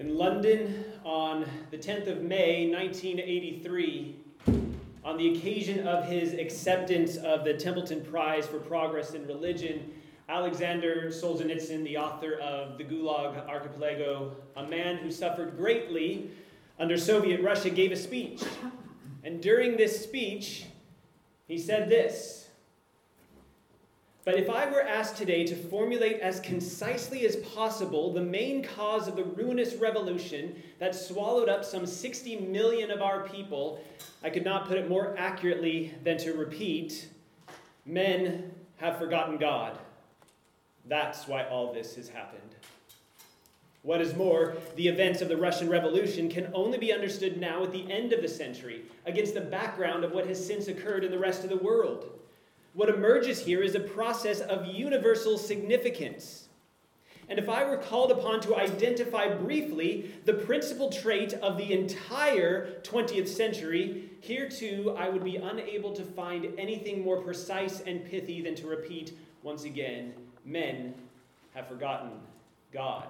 In London on the 10th of May, 1983, on the occasion of his acceptance of the Templeton Prize for Progress in Religion, Alexander Solzhenitsyn, the author of The Gulag Archipelago, a man who suffered greatly under Soviet Russia, gave a speech. And during this speech, he said this: "But if I were asked today to formulate as concisely as possible the main cause of the ruinous revolution that swallowed up some 60 million of our people, I could not put it more accurately than to repeat, men have forgotten God. That's why all this has happened. What is more, the events of the Russian Revolution can only be understood now at the end of the century, against the background of what has since occurred in the rest of the world. What emerges here is a process of universal significance. And if I were called upon to identify briefly the principal trait of the entire 20th century, here too I would be unable to find anything more precise and pithy than to repeat once again, men have forgotten God."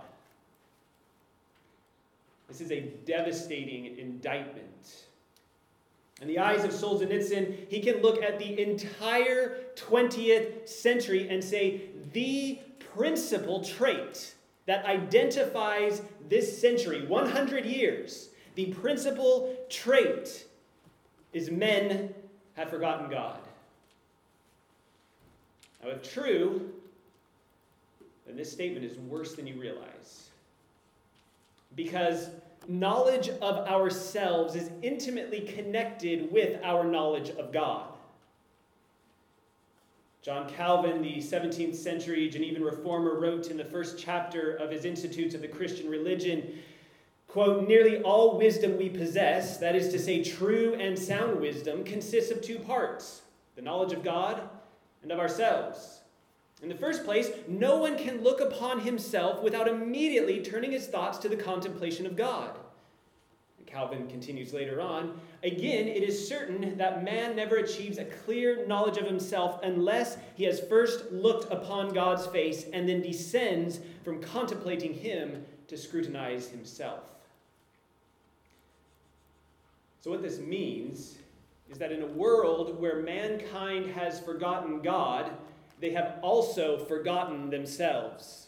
This is a devastating indictment. In the eyes of Solzhenitsyn, he can look at the entire 20th century and say the principal trait that identifies this century, 100 years, the principal trait is men have forgotten God. Now, if true, then this statement is worse than you realize. Because knowledge of ourselves is intimately connected with our knowledge of God. John Calvin, the 17th century Genevan reformer, wrote in the first chapter of his Institutes of the Christian Religion, quote, "Nearly all wisdom we possess, that is to say true and sound wisdom, consists of two parts, the knowledge of God and of ourselves. In the first place, no one can look upon himself without immediately turning his thoughts to the contemplation of God." And Calvin continues later on, "Again, it is certain that man never achieves a clear knowledge of himself unless he has first looked upon God's face and then descends from contemplating him to scrutinize himself." So what this means is that in a world where mankind has forgotten God, they have also forgotten themselves.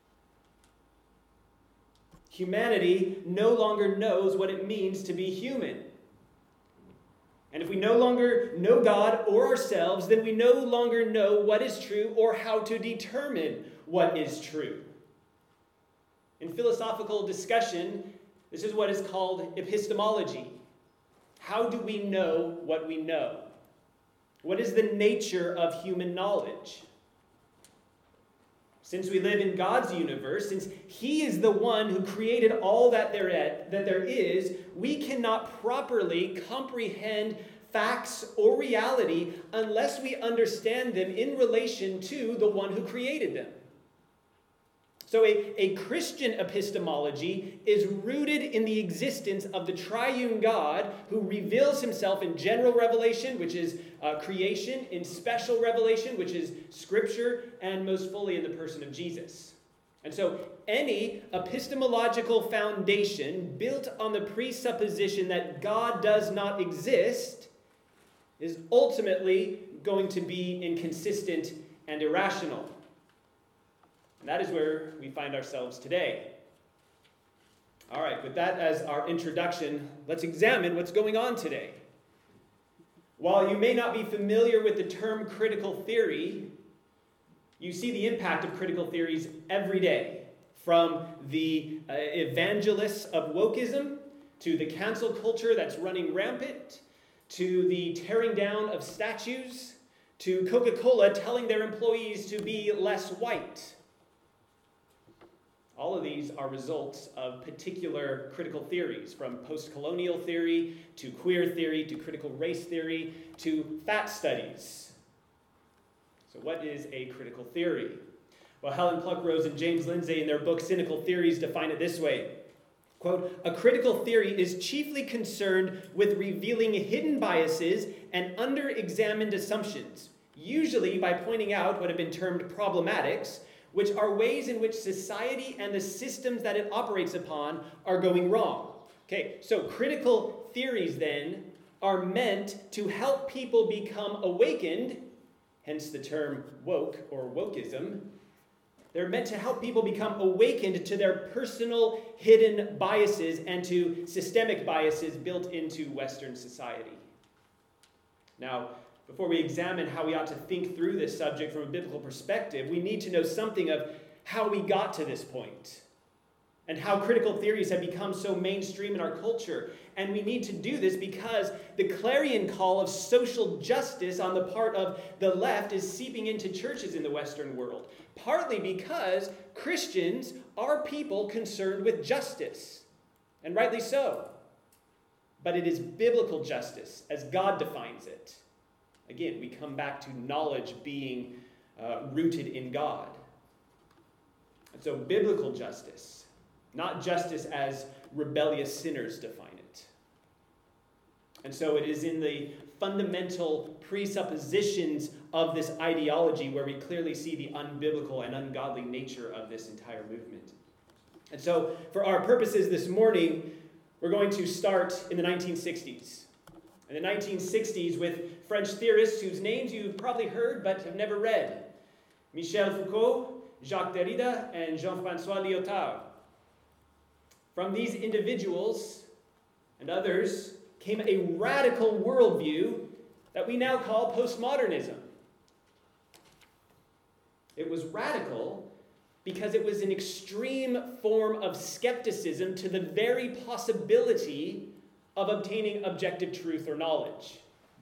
Humanity no longer knows what it means to be human. And if we no longer know God or ourselves, then we no longer know what is true or how to determine what is true. In philosophical discussion, this is what is called epistemology. How do we know what we know? What is the nature of human knowledge? Since we live in God's universe, since He is the one who created all that there is, we cannot properly comprehend facts or reality unless we understand them in relation to the one who created them. So a Christian epistemology is rooted in the existence of the triune God who reveals himself in general revelation, which is creation, in special revelation, which is Scripture, and most fully in the person of Jesus. And so any epistemological foundation built on the presupposition that God does not exist is ultimately going to be inconsistent and irrational. And that is where we find ourselves today. All right, with that as our introduction, let's examine what's going on today. While you may not be familiar with the term critical theory, you see the impact of critical theories every day, from the evangelists of wokeism to the cancel culture that's running rampant, to the tearing down of statues, to Coca-Cola telling their employees to be less white. All of these are results of particular critical theories, from post-colonial theory to queer theory to critical race theory to fat studies. So what is a critical theory? Well, Helen Pluckrose and James Lindsay in their book Cynical Theories define it this way. Quote, "A critical theory is chiefly concerned with revealing hidden biases and under-examined assumptions, usually by pointing out what have been termed problematics, which are ways in which society and the systems that it operates upon are going wrong. Okay, so critical theories then are meant to help people become awakened, hence the term woke or wokeism. They're meant to help people become awakened to their personal hidden biases and to systemic biases built into Western society. Now, before we examine how we ought to think through this subject from a biblical perspective, we need to know something of how we got to this point and how critical theories have become so mainstream in our culture. And we need to do this because the clarion call of social justice on the part of the left is seeping into churches in the Western world, partly because Christians are people concerned with justice, and rightly so. But it is biblical justice as God defines it. Again, we come back to knowledge being rooted in God. And so biblical justice, not justice as rebellious sinners define it. And so it is in the fundamental presuppositions of this ideology where we clearly see the unbiblical and ungodly nature of this entire movement. And so for our purposes this morning, we're going to start in the 1960s. In the 1960s with French theorists whose names you've probably heard but have never read. Michel Foucault, Jacques Derrida, and Jean-François Lyotard. From these individuals and others came a radical worldview that we now call postmodernism. It was radical because it was an extreme form of skepticism to the very possibility of obtaining objective truth or knowledge.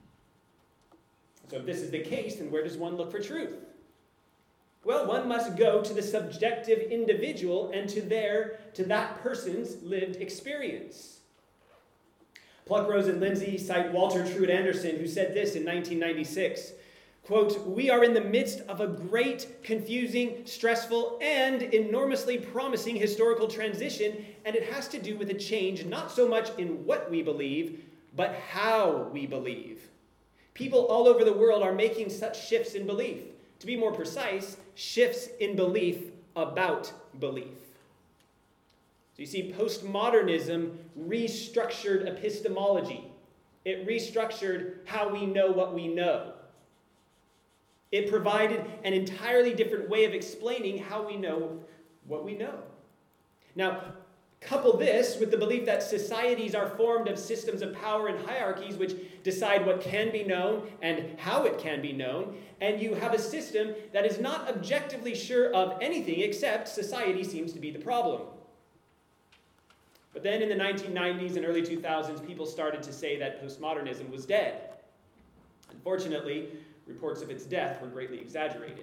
So if this is the case, then where does one look for truth? Well, one must go to the subjective individual and to that person's lived experience. Pluckrose and Lindsay cite Walter Truett Anderson, who said this in 1996, quote, "We are in the midst of a great, confusing, stressful, and enormously promising historical transition, and it has to do with a change not so much in what we believe, but how we believe. People all over the world are making such shifts in belief. To be more precise, shifts in belief about belief." So you see, postmodernism restructured epistemology. It restructured how we know what we know. It provided an entirely different way of explaining how we know what we know. Now, couple this with the belief that societies are formed of systems of power and hierarchies which decide what can be known and how it can be known, and you have a system that is not objectively sure of anything except society seems to be the problem. But then in the 1990s and early 2000s, people started to say that postmodernism was dead. Unfortunately, reports of its death were greatly exaggerated.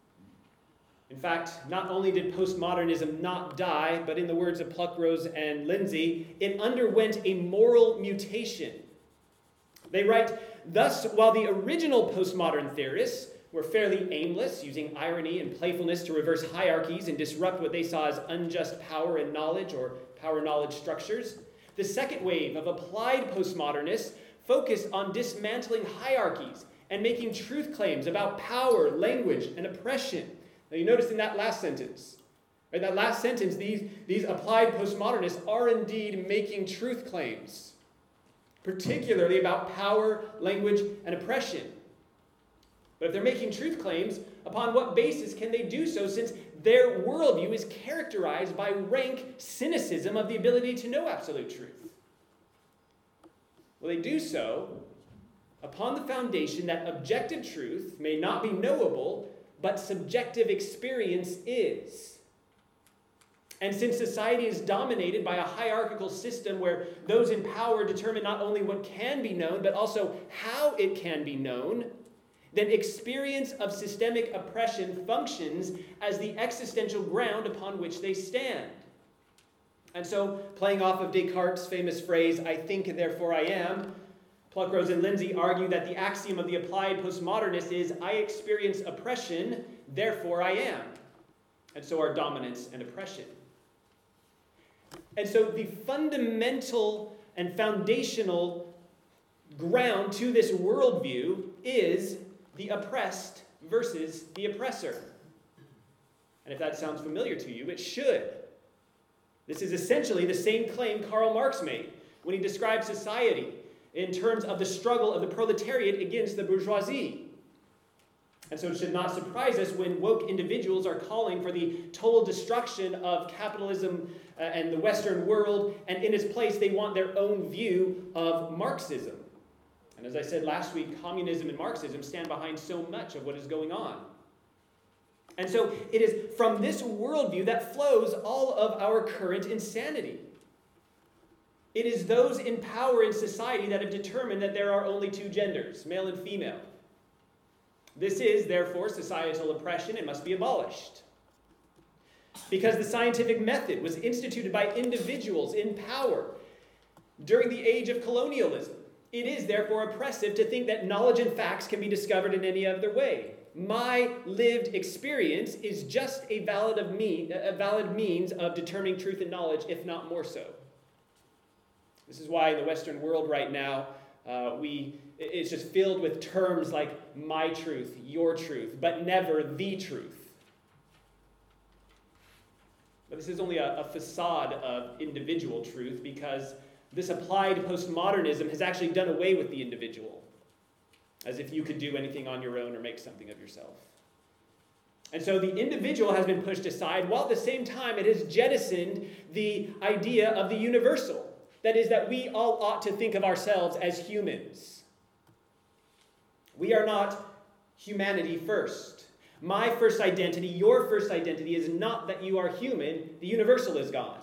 In fact, not only did postmodernism not die, but in the words of Pluckrose and Lindsay, it underwent a moral mutation. They write, "Thus, while the original postmodern theorists were fairly aimless, using irony and playfulness to reverse hierarchies and disrupt what they saw as unjust power and knowledge or power-knowledge structures, the second wave of applied postmodernists focused on dismantling hierarchies and making truth claims about power, language, and oppression." Now you notice in that last sentence, right, these applied postmodernists are indeed making truth claims, particularly about power, language, and oppression. But if they're making truth claims, upon what basis can they do so, since their worldview is characterized by rank cynicism of the ability to know absolute truth? Well, they do so upon the foundation that objective truth may not be knowable, but subjective experience is. And since society is dominated by a hierarchical system where those in power determine not only what can be known, but also how it can be known, then experience of systemic oppression functions as the existential ground upon which they stand. And so, playing off of Descartes' famous phrase, "I think, therefore I am," Pluckrose and Lindsay argue that the axiom of the applied postmodernist is, "I experience oppression, therefore I am." And so are dominance and oppression. And so the fundamental and foundational ground to this worldview is the oppressed versus the oppressor. And if that sounds familiar to you, it should. This is essentially the same claim Karl Marx made when he described society in terms of the struggle of the proletariat against the bourgeoisie. And so it should not surprise us when woke individuals are calling for the total destruction of capitalism and the Western world, and in its place they want their own view of Marxism. And as I said last week, communism and Marxism stand behind so much of what is going on. And so it is from this worldview that flows all of our current insanity. It is those in power in society that have determined that there are only two genders, male and female. This is, therefore, societal oppression and must be abolished. Because the scientific method was instituted by individuals in power during the age of colonialism, it is, therefore, oppressive to think that knowledge and facts can be discovered in any other way. My lived experience is just a valid means of determining truth and knowledge, if not more so. This is why in the Western world right now, it's just filled with terms like my truth, your truth, but never the truth. But this is only a facade of individual truth, because this applied postmodernism has actually done away with the individual, as if you could do anything on your own or make something of yourself. And so the individual has been pushed aside, while at the same time it has jettisoned the idea of the universal. That is, that we all ought to think of ourselves as humans. We are not humanity first. My first identity, your first identity, is not that you are human. The universal is God.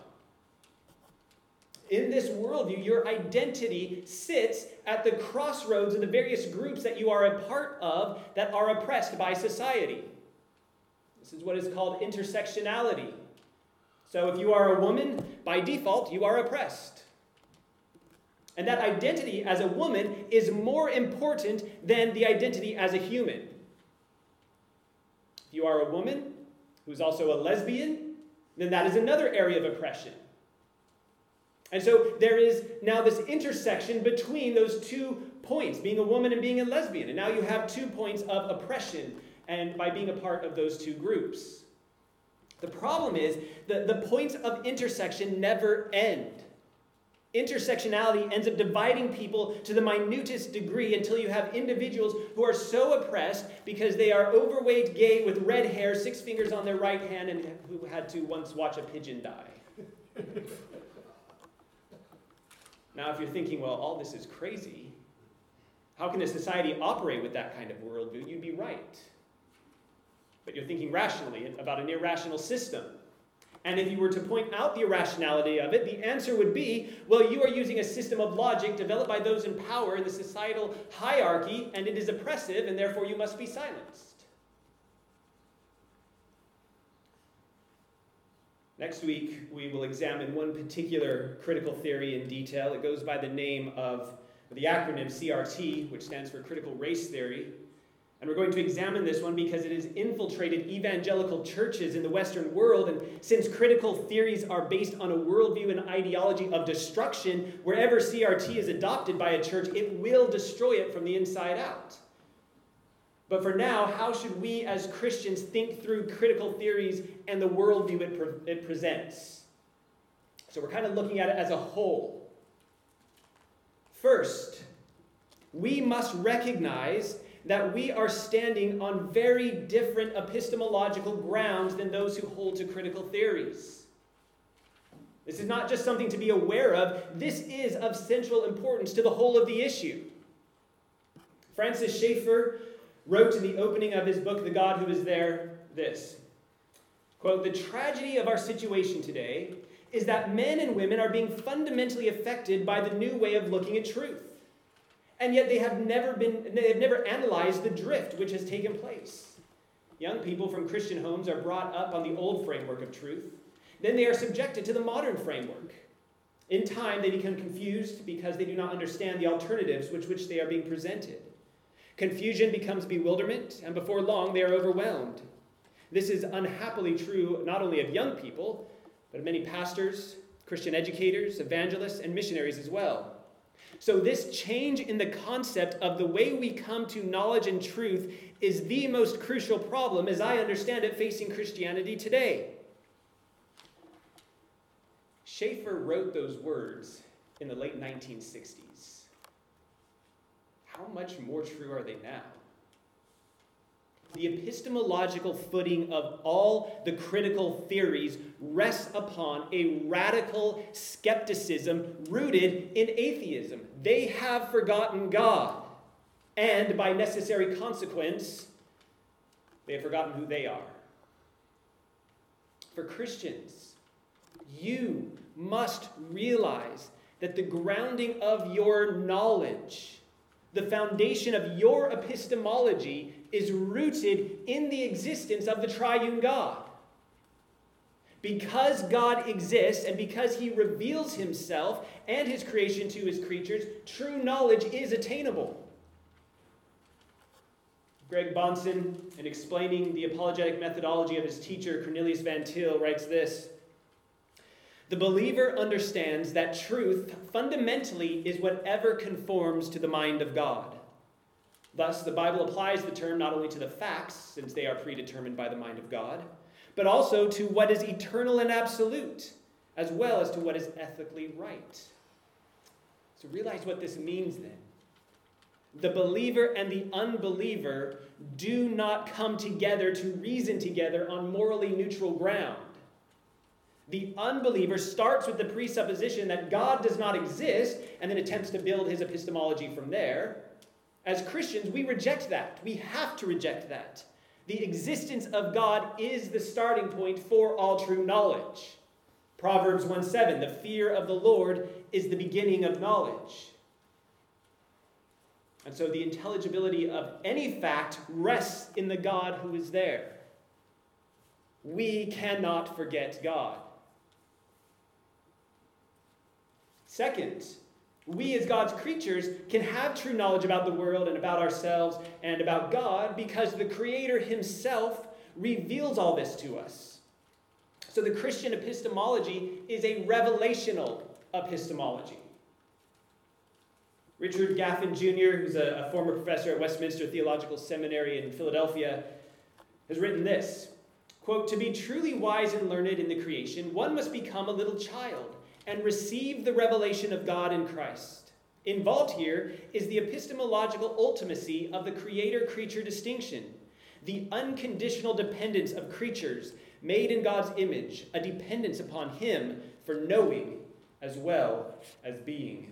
In this worldview, your identity sits at the crossroads of the various groups that you are a part of that are oppressed by society. This is what is called intersectionality. So if you are a woman, by default, you are oppressed. And that identity as a woman is more important than the identity as a human. If you are a woman who's also a lesbian, then that is another area of oppression. And so there is now this intersection between those 2 points, being a woman and being a lesbian. And now you have 2 points of oppression and by being a part of those 2 groups. The problem is that the points of intersection never end. Intersectionality ends up dividing people to the minutest degree until you have individuals who are so oppressed because they are overweight, gay, with red hair, 6 fingers on their right hand, and who had to once watch a pigeon die. Now, if you're thinking, well, all this is crazy, how can a society operate with that kind of worldview? You'd be right. But you're thinking rationally about an irrational system. And if you were to point out the irrationality of it, the answer would be, well, you are using a system of logic developed by those in power in the societal hierarchy, and it is oppressive, and therefore you must be silenced. Next week, we will examine one particular critical theory in detail. It goes by the name of the acronym CRT, which stands for critical race theory. And we're going to examine this one because it has infiltrated evangelical churches in the Western world. And since critical theories are based on a worldview and ideology of destruction, wherever CRT is adopted by a church, it will destroy it from the inside out. But for now, how should we as Christians think through critical theories and the worldview it presents? So we're kind of looking at it as a whole. First, we must recognize that we are standing on very different epistemological grounds than those who hold to critical theories. This is not just something to be aware of. This is of central importance to the whole of the issue. Francis Schaeffer wrote in the opening of his book, The God Who Is There, this, quote, "The tragedy of our situation today is that men and women are being fundamentally affected by the new way of looking at truth. And yet they have never analyzed the drift which has taken place. Young people from Christian homes are brought up on the old framework of truth. Then they are subjected to the modern framework. In time, they become confused because they do not understand the alternatives with which they are being presented. Confusion becomes bewilderment, and before long, they are overwhelmed. This is unhappily true not only of young people, but of many pastors, Christian educators, evangelists, and missionaries as well. So this change in the concept of the way we come to knowledge and truth is the most crucial problem, as I understand it, facing Christianity today. Schaeffer wrote those words in the late 1960s. How much more true are they now? The epistemological footing of all the critical theories rests upon a radical skepticism rooted in atheism. They have forgotten God, and by necessary consequence, they have forgotten who they are. For Christians, you must realize that the grounding of your knowledge, the foundation of your epistemology, is rooted in the existence of the triune God. Because God exists and because he reveals himself and his creation to his creatures, true knowledge is attainable. Greg Bahnsen, in explaining the apologetic methodology of his teacher, Cornelius Van Til, writes this: "The believer understands that truth fundamentally is whatever conforms to the mind of God. Thus, the Bible applies the term not only to the facts, since they are predetermined by the mind of God, but also to what is eternal and absolute, as well as to what is ethically right." So realize what this means then. The believer and the unbeliever do not come together to reason together on morally neutral ground. The unbeliever starts with the presupposition that God does not exist and then attempts to build his epistemology from there. As Christians, we reject that. We have to reject that. The existence of God is the starting point for all true knowledge. Proverbs 1:7, "The fear of the Lord is the beginning of knowledge." And so the intelligibility of any fact rests in the God who is there. We cannot forget God. Second, we as God's creatures can have true knowledge about the world and about ourselves and about God because the Creator himself reveals all this to us. So the Christian epistemology is a revelational epistemology. Richard Gaffin Jr., who's a former professor at Westminster Theological Seminary in Philadelphia, has written this, quote, "To be truly wise and learned in the creation, one must become a little child and receive the revelation of God in Christ. Involved here is the epistemological ultimacy of the creator-creature distinction, the unconditional dependence of creatures made in God's image, a dependence upon him for knowing as well as being."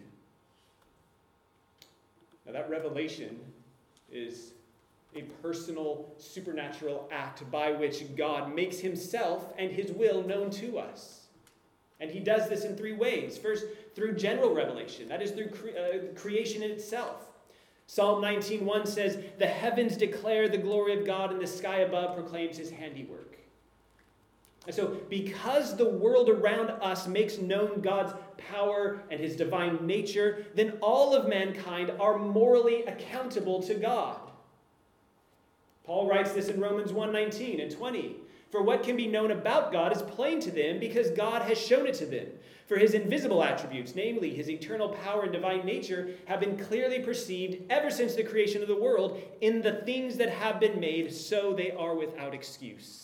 Now that revelation is a personal, supernatural act by which God makes himself and his will known to us. And he does this in three ways. First, through general revelation. That is through creation in itself. Psalm 19:1 says, "The heavens declare the glory of God, and the sky above proclaims his handiwork." And so, because the world around us makes known God's power and his divine nature, then all of mankind are morally accountable to God. Paul writes this in Romans 1:19 and 20. "For what can be known about God is plain to them because God has shown it to them. For his invisible attributes, namely his eternal power and divine nature, have been clearly perceived ever since the creation of the world in the things that have been made, so they are without excuse."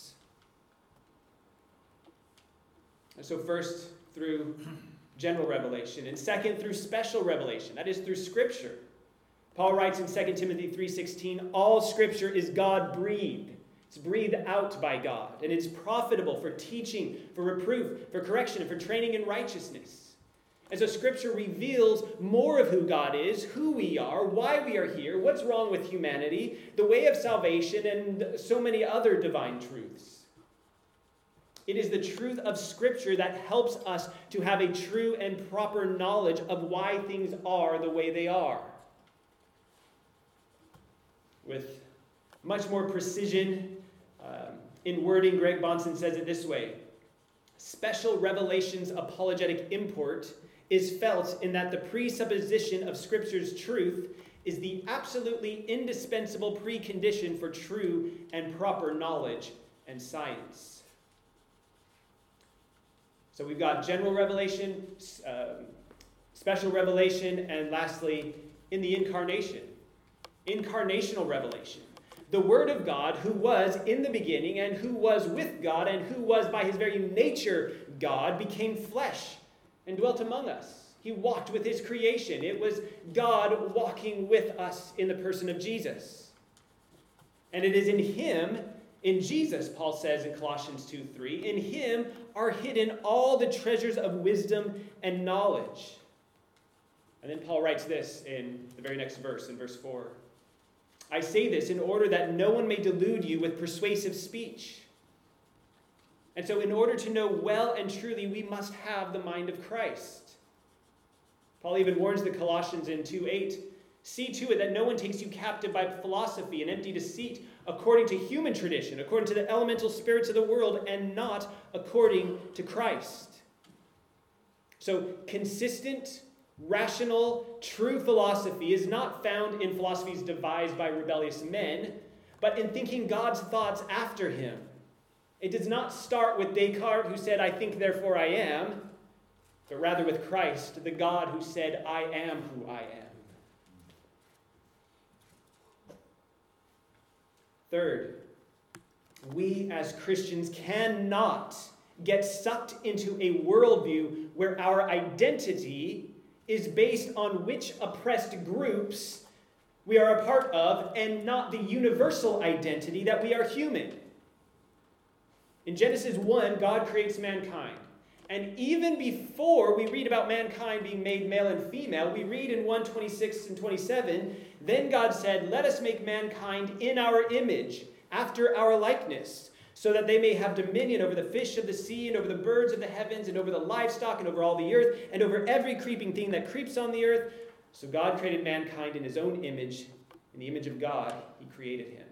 And so first, through general revelation, and second, through special revelation, that is through Scripture. Paul writes in 2 Timothy 3:16, "All Scripture is God-breathed." It's breathed out by God, and it's profitable for teaching, for reproof, for correction, and for training in righteousness. And so Scripture reveals more of who God is, who we are, why we are here, what's wrong with humanity, the way of salvation, and so many other divine truths. It is the truth of Scripture that helps us to have a true and proper knowledge of why things are the way they are. With much more precision in wording, Greg Bahnsen says it this way: "Special revelation's apologetic import is felt in that the presupposition of Scripture's truth is the absolutely indispensable precondition for true and proper knowledge and science." So we've got general revelation, special revelation, and lastly, in the incarnation. Incarnational revelation. The Word of God, who was in the beginning and who was with God and who was by his very nature God, became flesh and dwelt among us. He walked with his creation. It was God walking with us in the person of Jesus. And it is in him, in Jesus, Paul says in Colossians 2:3, in him are hidden all the treasures of wisdom and knowledge. And then Paul writes this in the very next verse, in verse 4. I say this in order that no one may delude you with persuasive speech. And so in order to know well and truly, we must have the mind of Christ. Paul even warns the Colossians in 2:8, see to it that no one takes you captive by philosophy and empty deceit, according to human tradition, according to the elemental spirits of the world, and not according to Christ. So consistent, rational, true philosophy is not found in philosophies devised by rebellious men, but in thinking God's thoughts after him. It does not start with Descartes, who said, I think, therefore I am, but rather with Christ, the God who said, I am who I am. Third, we as Christians cannot get sucked into a worldview where our identity is based on which oppressed groups we are a part of and not the universal identity that we are human. In Genesis 1, God creates mankind. And even before we read about mankind being made male and female, we read in 1:26 and 27, then God said, let us make mankind in our image, after our likeness, so that they may have dominion over the fish of the sea and over the birds of the heavens and over the livestock and over all the earth and over every creeping thing that creeps on the earth. So God created mankind in his own image. In the image of God, he created him.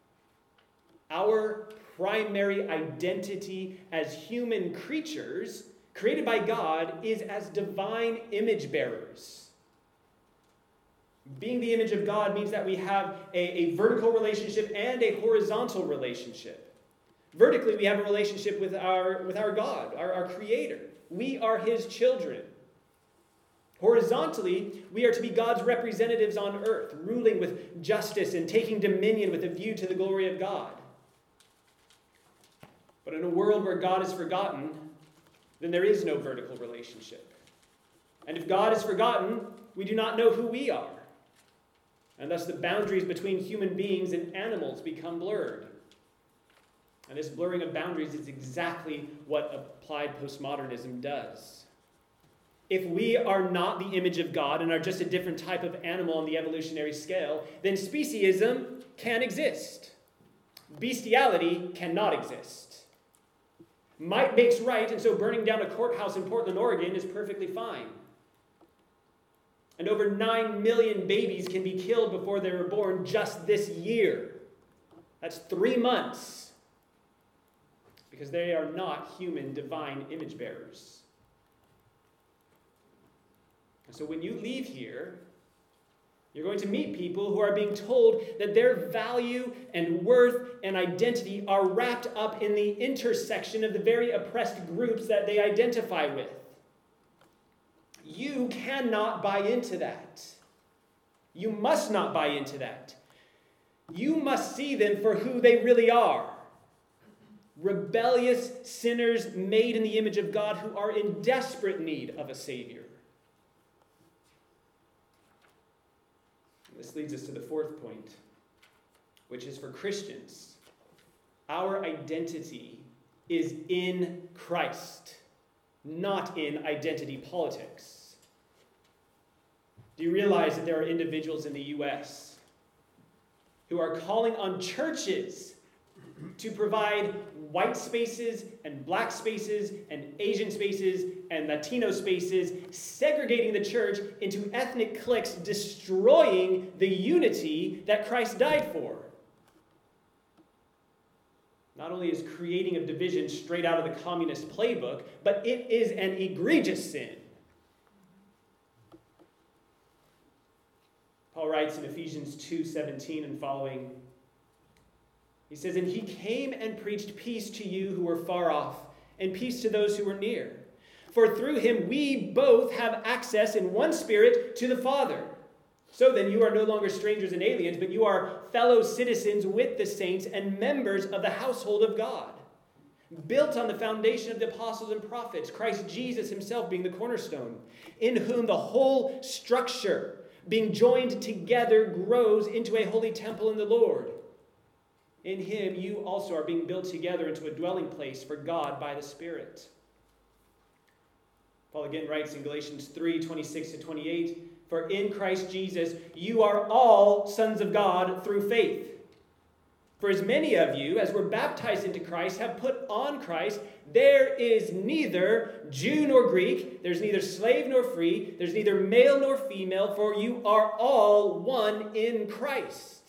Our primary identity as human creatures created by God is as divine image bearers. Being the image of God means that we have a vertical relationship and a horizontal relationship. Vertically, we have a relationship with our God, our Creator. We are his children. Horizontally, we are to be God's representatives on earth, ruling with justice and taking dominion with a view to the glory of God. But in a world where God is forgotten, then there is no vertical relationship. And if God is forgotten, we do not know who we are. And thus the boundaries between human beings and animals become blurred. And this blurring of boundaries is exactly what applied postmodernism does. If we are not the image of God and are just a different type of animal on the evolutionary scale, then speciesism can exist. Bestiality cannot exist. Might makes right, and so burning down a courthouse in Portland, Oregon is perfectly fine. And over 9 million babies can be killed before they were born just this year. That's 3 months. Because they are not human divine image bearers. And so when you leave here, you're going to meet people who are being told that their value and worth and identity are wrapped up in the intersection of the very oppressed groups that they identify with. You cannot buy into that. You must not buy into that. You must see them for who they really are. Rebellious sinners made in the image of God who are in desperate need of a Savior. This leads us to the fourth point, which is for Christians. Our identity is in Christ, not in identity politics. Do you realize that there are individuals in the U.S. who are calling on churches to provide white spaces and black spaces and Asian spaces and Latino spaces, segregating the church into ethnic cliques, destroying the unity that Christ died for? Not only is creating a division straight out of the communist playbook, but it is an egregious sin. Paul writes in Ephesians 2:17 and following, he says, and he came and preached peace to you who were far off, and peace to those who were near. For through him we both have access in one Spirit to the Father. So then you are no longer strangers and aliens, but you are fellow citizens with the saints and members of the household of God, built on the foundation of the apostles and prophets, Christ Jesus himself being the cornerstone, in whom the whole structure, being joined together, grows into a holy temple in the Lord. In him you also are being built together into a dwelling place for God by the Spirit. Paul again writes in Galatians 3:26-28, for in Christ Jesus you are all sons of God through faith. For as many of you as were baptized into Christ have put on Christ. There is neither Jew nor Greek, there's neither slave nor free, there's neither male nor female, for you are all one in Christ.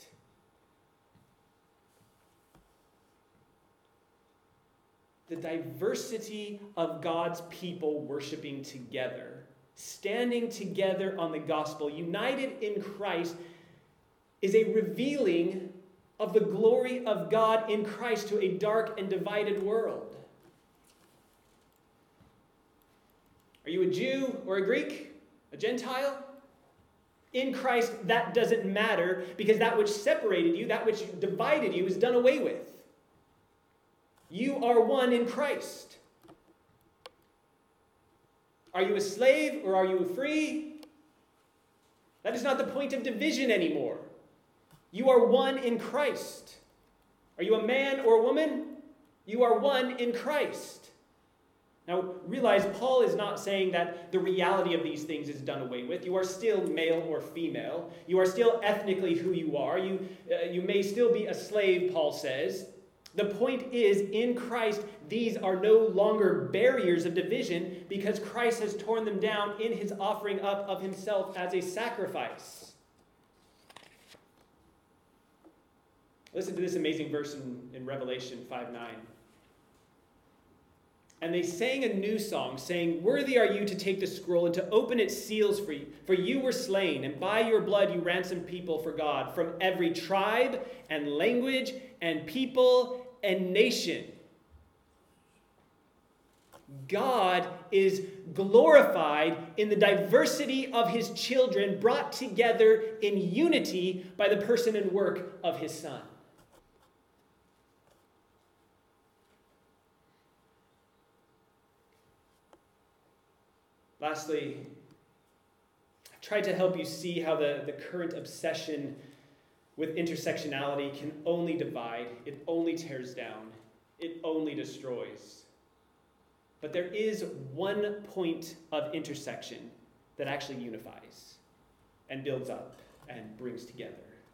The diversity of God's people worshiping together, standing together on the gospel, united in Christ, is a revealing of the glory of God in Christ to a dark and divided world. Are you a Jew or a Greek? A Gentile? In Christ, that doesn't matter, because that which separated you, that which divided you, is done away with. You are one in Christ. Are you a slave or are you free? That is not the point of division anymore. You are one in Christ. Are you a man or a woman? You are one in Christ. Now, realize Paul is not saying that the reality of these things is done away with. You are still male or female. You are still ethnically who you are. You may still be a slave, Paul says. The point is, in Christ, these are no longer barriers of division because Christ has torn them down in his offering up of himself as a sacrifice. Listen to this amazing verse in Revelation 5:9. And they sang a new song, saying, worthy are you to take the scroll and to open its seals for you were slain, and by your blood you ransomed people for God from every tribe and language and people and nation. God is glorified in the diversity of his children brought together in unity by the person and work of his Son. Lastly, I tried to help you see how the current obsession with intersectionality can only divide, it only tears down, it only destroys. But there is one point of intersection that actually unifies and builds up and brings together.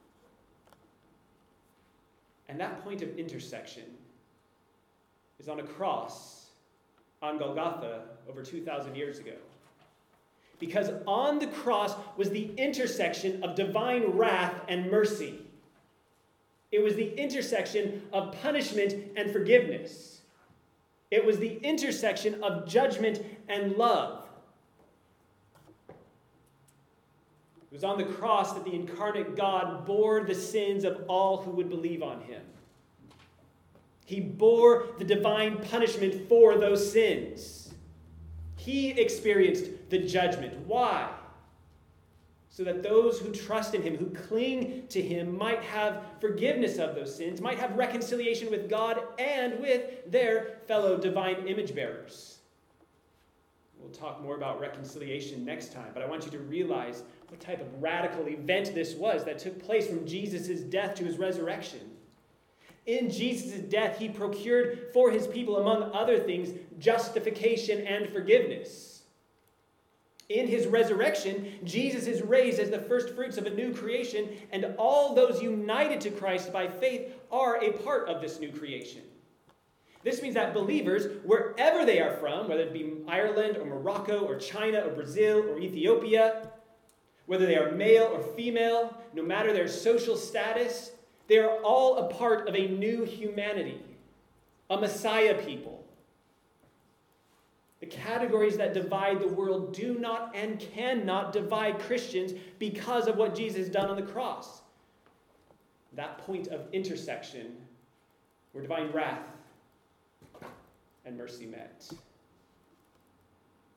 And that point of intersection is on a cross on Golgotha over 2,000 years ago. Because on the cross was the intersection of divine wrath and mercy. It was the intersection of punishment and forgiveness. It was the intersection of judgment and love. It was on the cross that the incarnate God bore the sins of all who would believe on him. He bore the divine punishment for those sins. He experienced the judgment. Why? So that those who trust in him, who cling to him, might have forgiveness of those sins, might have reconciliation with God and with their fellow divine image bearers. We'll talk more about reconciliation next time, but I want you to realize what type of radical event this was that took place from Jesus' death to his resurrection. In Jesus' death, he procured for his people, among other things, justification and forgiveness. In his resurrection, Jesus is raised as the first fruits of a new creation, and all those united to Christ by faith are a part of this new creation. This means that believers, wherever they are from, whether it be Ireland or Morocco or China or Brazil or Ethiopia, whether they are male or female, no matter their social status, they are all a part of a new humanity, a Messiah people. The categories that divide the world do not and cannot divide Christians because of what Jesus has done on the cross. That point of intersection where divine wrath and mercy met.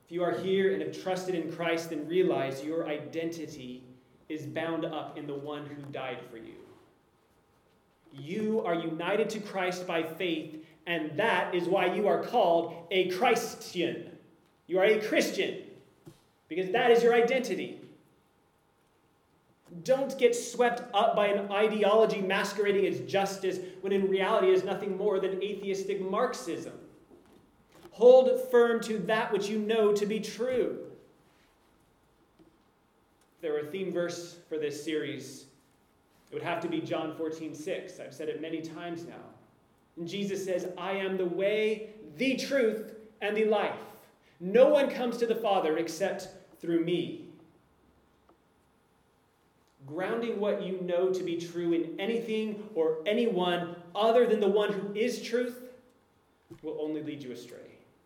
If you are here and have trusted in Christ, then realize your identity is bound up in the one who died for you. You are united to Christ by faith, and that is why you are called a Christian. You are a Christian, because that is your identity. Don't get swept up by an ideology masquerading as justice when in reality it is nothing more than atheistic Marxism. Hold firm to that which you know to be true. If there were a theme verse for this series, it would have to be John 14:6. I've said it many times now. And Jesus says, I am the way, the truth, and the life. No one comes to the Father except through me. Grounding what you know to be true in anything or anyone other than the one who is truth will only lead you astray.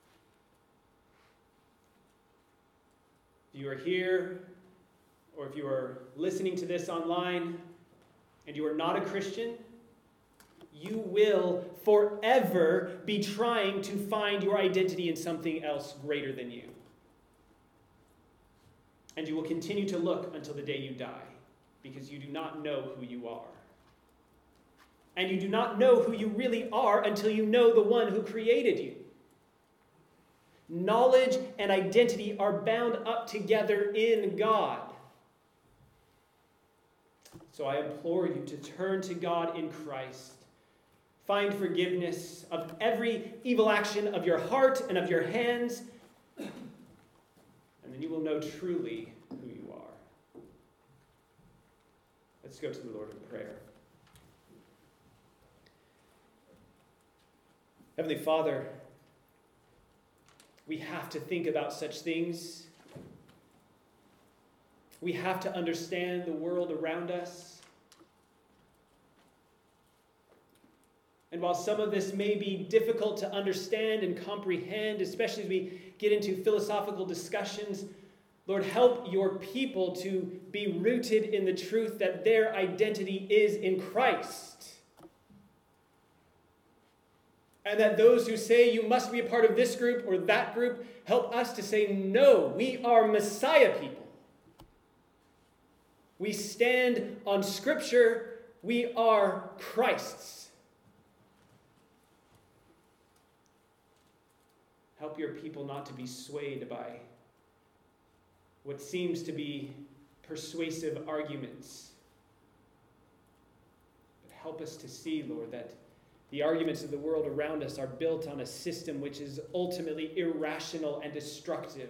If you are here, or if you are listening to this online, and you are not a Christian, you will forever be trying to find your identity in something else greater than you. And you will continue to look until the day you die, because you do not know who you are. And you do not know who you really are until you know the one who created you. Knowledge and identity are bound up together in God. So I implore you to turn to God in Christ. Find forgiveness of every evil action of your heart and of your hands, and then you will know truly who you are. Let's go to the Lord in prayer. Heavenly Father, we have to think about such things. We have to understand the world around us. And while some of this may be difficult to understand and comprehend, especially as we get into philosophical discussions, Lord, help your people to be rooted in the truth that their identity is in Christ. And that those who say you must be a part of this group or that group, help us to say, no, we are Messiah people. We stand on Scripture. We are Christ's. Help your people not to be swayed by what seems to be persuasive arguments. But help us to see, Lord, that the arguments of the world around us are built on a system which is ultimately irrational and destructive.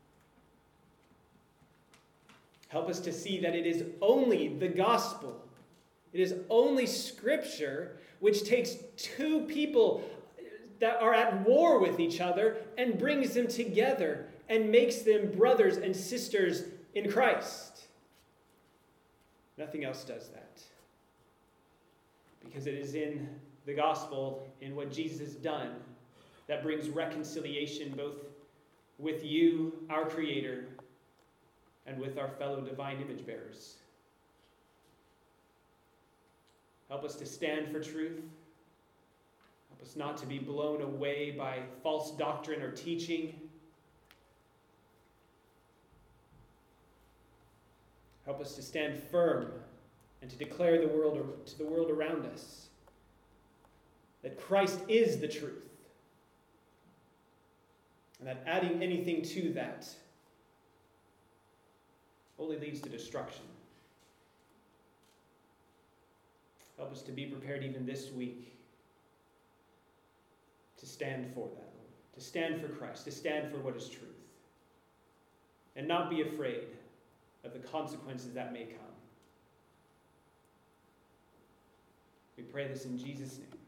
Help us to see that it is only the gospel, it is only Scripture which takes two people that are at war with each other and brings them together and makes them brothers and sisters in Christ. Nothing else does that. Because it is in the gospel, in what Jesus has done, that brings reconciliation both with you, our Creator, and with our fellow divine image bearers. Help us to stand for truth. Help us not to be blown away by false doctrine or teaching. Help us to stand firm and to declare to the world around us that Christ is the truth, and that adding anything to that only leads to destruction. Help us to be prepared even this week to stand for that, Lord, to stand for Christ, to stand for what is truth, and not be afraid of the consequences that may come. We pray this in Jesus' name.